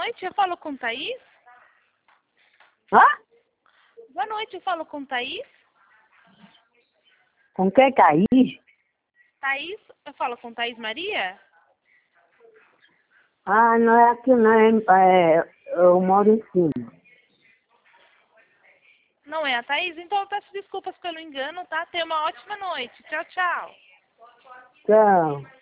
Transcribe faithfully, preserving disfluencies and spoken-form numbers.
noite, eu falo com Thaís? Hã? Boa noite, eu falo com Thaís? Com quem cair? Thaís, eu falo com Thaís Maria? Ah, não é aqui não, é, é, eu moro em cima. Não é a Thaís? Então eu peço desculpas pelo engano, tá? Tenha uma ótima noite. Tchau, tchau. Tchau.